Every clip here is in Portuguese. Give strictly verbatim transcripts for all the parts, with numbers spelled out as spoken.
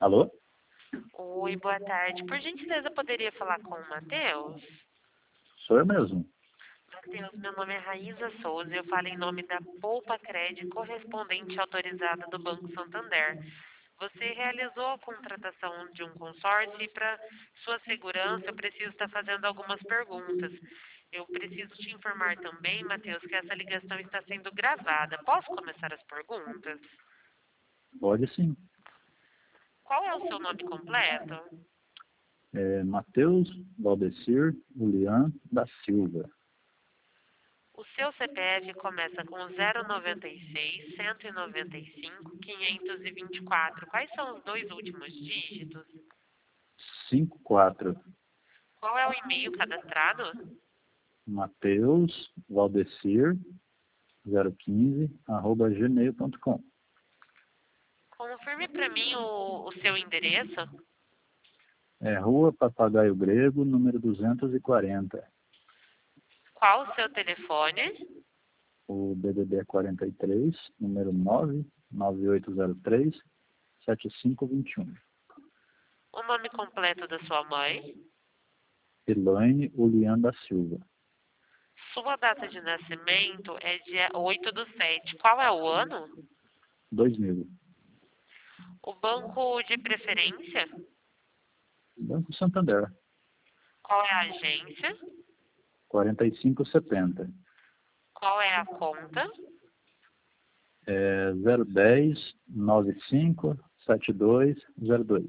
Alô? Oi, boa tarde. Por gentileza, poderia falar com o Matheus? Sou eu mesmo. Matheus, meu nome é Raíza Souza e eu falo em nome da Poupa Cred, correspondente autorizada do Banco Santander. Você realizou a contratação de um consórcio e, para sua segurança, eu preciso estar fazendo algumas perguntas. Eu preciso te informar também, Matheus, que essa ligação está sendo gravada. Posso começar as perguntas? Pode sim. Qual é o seu nome completo? É Matheus Valdecir Julian da Silva. O seu C P F começa com zero noventa e seis, cento e noventa e cinco, quinhentos e vinte e quatro. Quais são os dois últimos dígitos? cinco quatro. Qual é o e-mail cadastrado? Matheus Valdecir zero quinze arroba gmail ponto com. Confirme para mim o, o seu endereço. É Rua Papagaio Grego, número duzentos e quarenta. Qual o seu telefone? O D D D é quarenta e três, número nove nove oito zero três sete cinco dois um. O nome completo da sua mãe? Elaine Julian da Silva. Sua data de nascimento é dia oito do sete. Qual é o ano? dois mil. O banco de preferência? Banco Santander. Qual é a agência? quarenta e cinco setenta. Qual é a conta? É zero dez noventa e cinco setenta e dois zero dois.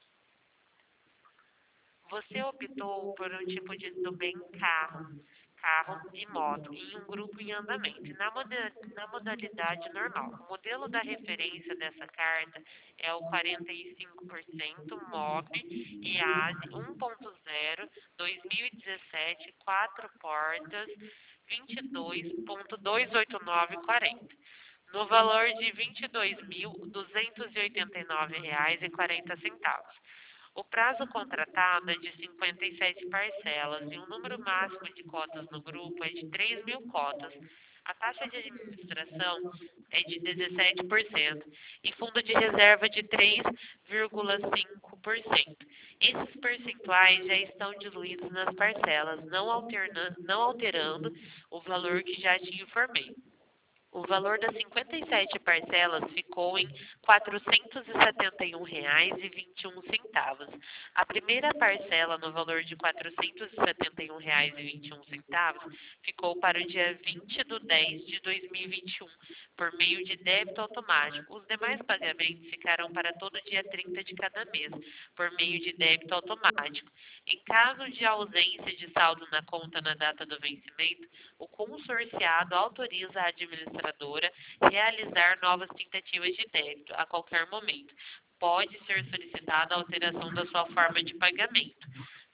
Você optou por um tipo de do bem carro, carro e moto em um grupo em andamento, na, moda, na modalidade normal. O modelo da referência dessa carta é o quarenta e cinco por cento Mob e ASE um ponto zero dois mil e dezessete, quatro portas, vinte e dois ponto duzentos e oitenta e nove quarenta, no valor de vinte e dois mil duzentos e oitenta e nove reais e quarenta centavos. O prazo contratado é de cinquenta e sete parcelas e o número máximo de cotas no grupo é de três mil cotas. A taxa de administração é de dezessete por cento e fundo de reserva de três vírgula cinco por cento. Esses percentuais já estão diluídos nas parcelas, não, alterna, não alterando o valor que já te informei. O valor das cinquenta e sete parcelas ficou em quatrocentos e setenta e um reais e vinte e um centavos. A primeira parcela, no valor de quatrocentos e setenta e um reais e vinte e um centavos, ficou para o dia vinte de dez de dois mil e vinte e um, por meio de débito automático. Os demais pagamentos ficarão para todo dia trinta de cada mês, por meio de débito automático. Em caso de ausência de saldo na conta na data do vencimento, o consorciado autoriza a administração realizar novas tentativas de débito a qualquer momento. Pode ser solicitada a alteração da sua forma de pagamento.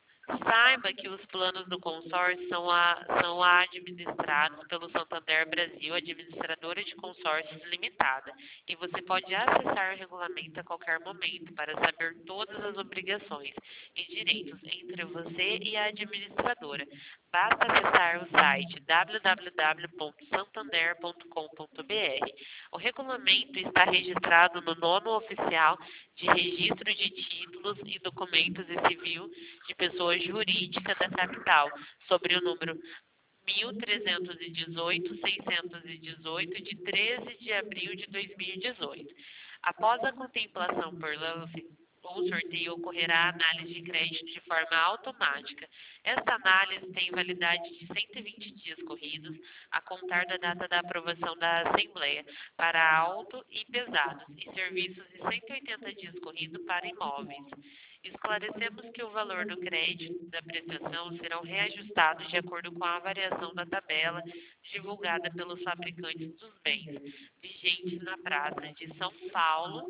Saiba que os planos do consórcio são, a, são administrados pelo Santander Brasil, administradora de consórcios limitada, e você pode acessar o regulamento a qualquer momento para saber todas as obrigações e direitos entre você e a administradora. Basta acessar o site w w w ponto santander ponto com ponto b r. O regulamento está registrado no nono oficial de registro de títulos e documentos e civil de pessoa jurídica da capital, sobre o número mil trezentos e dezoito, seiscentos e dezoito, de treze de abril de dois mil e dezoito. Após a contemplação por lance ou sorteio, ocorrerá análise de crédito de forma automática. Esta análise tem validade de cento e vinte dias corridos, a contar da data da aprovação da Assembleia, para auto e pesados, e serviços de cento e oitenta dias corridos para imóveis. Esclarecemos que o valor do crédito da prestação serão reajustados de acordo com a variação da tabela divulgada pelos fabricantes dos bens, vigentes na Praça de São Paulo,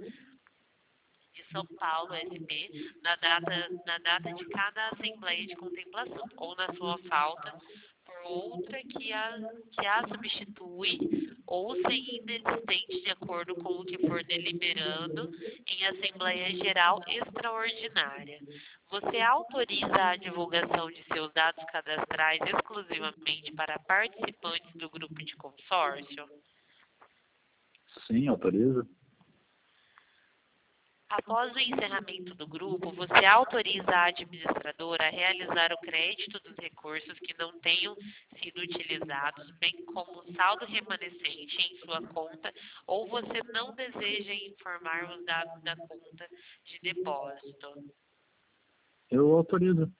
de São Paulo, S P, na data, na data de cada assembleia de contemplação, ou na sua falta, por outra que a, que a substitui, ou sem inexistente de acordo com o que for deliberando em Assembleia Geral Extraordinária. Você autoriza a divulgação de seus dados cadastrais exclusivamente para participantes do grupo de consórcio? Sim, autoriza. Após o encerramento do grupo, você autoriza a administradora a realizar o crédito dos recursos que não tenham sido utilizados, bem como o saldo remanescente em sua conta, ou você não deseja informar os dados da conta de depósito. Eu autorizo.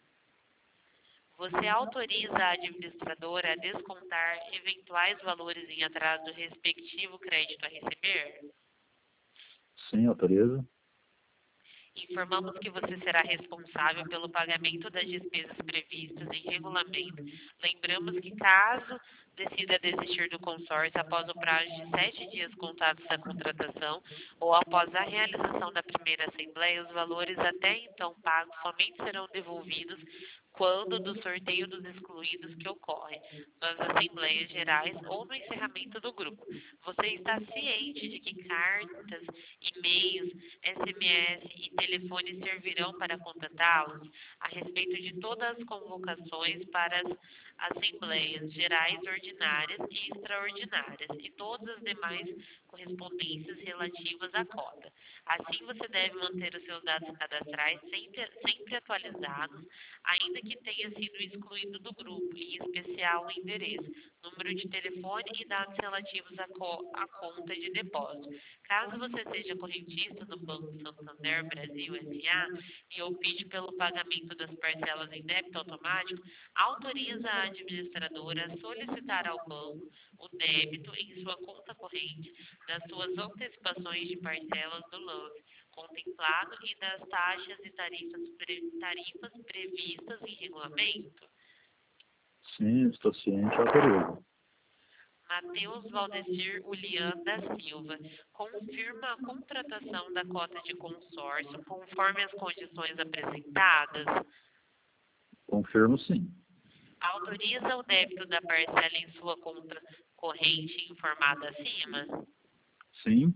Você autoriza a administradora a descontar eventuais valores em atraso do respectivo crédito a receber? Sim, autorizo. Informamos que você será responsável pelo pagamento das despesas previstas em regulamento. Lembramos que, caso decida desistir do consórcio após o prazo de sete dias contados da contratação ou após a realização da primeira assembleia, os valores até então pagos somente serão devolvidos quando do sorteio dos excluídos que ocorre nas assembleias gerais ou no encerramento do grupo. Você está ciente de que cartas, e-mails, S M S e telefones servirão para contatá-los a respeito de todas as convocações para as assembleias gerais ordinárias e extraordinárias e todas as demais correspondências relativas à cota. Assim, você deve manter os seus dados cadastrais sempre, sempre atualizados, ainda que tenha sido excluído do grupo, em especial o endereço, número de telefone e dados relativos à, co à conta de depósito. Caso você seja correntista do Banco Santander Brasil S A e opte pelo pagamento das parcelas em débito automático, autoriza a administradora a solicitar ao banco o débito em sua conta corrente das suas antecipações de parcelas do lance contemplado e das taxas e tarifas, pre, tarifas previstas em regulamento. Sim, estou ciente, autorizo. Matheus Valdecir Ulian da Silva confirma a contratação da cota de consórcio conforme as condições apresentadas? Confirmo sim. Autoriza o débito da parcela em sua conta corrente informada acima? Sim.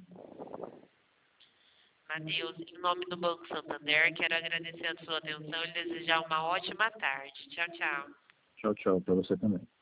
Matheus, em nome do Banco Santander, quero agradecer a sua atenção e desejar uma ótima tarde. Tchau, tchau. Tchau, tchau, para você também.